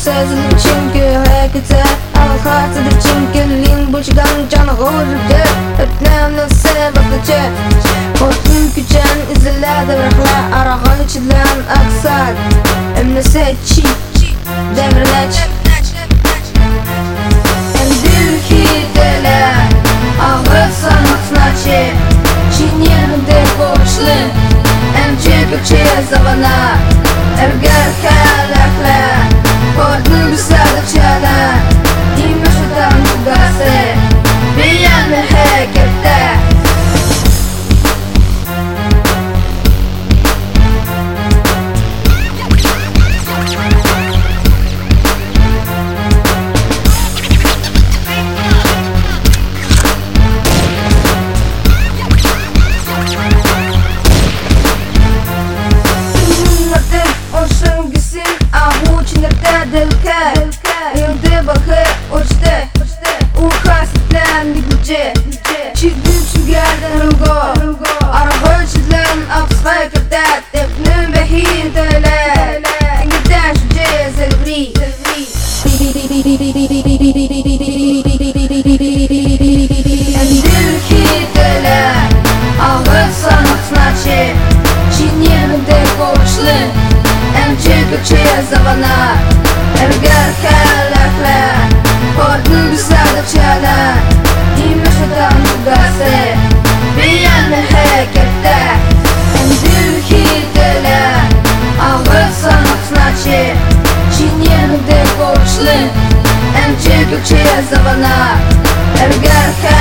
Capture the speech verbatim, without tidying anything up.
sezilib çünkü harekete Al-Hatıdır çünkü lin bulchidan canı g'uribdi Ötnemni sebeplice Korkun küçen iziladi rahla Arag'ın içinden aksat Emnese çi Demirneç Endil hitele Ağır sanatnaçı Çinyeninde koçlu Emce gökçe zavana Erger kalakla Korkun güzellik çana İmüşüden gugası Beyanlı hekette Yıldı bakı uçtu Ukasitlen dikülce Çizdi çügerden rugo Aragı çizlen apsay kırtat Tepnüm behin tele Tingiden şüce zelvri Endil kitele Ağır sanatnaçı Çinyeninde koçlu Emce gökçe zavana Erger kalakla Korkun güzellik çana İmüşüden gugası Beyanlı hekette Endil hitele Ağır sanatnaçı Çinyeninde koçlu Emce gökçe zavana Erger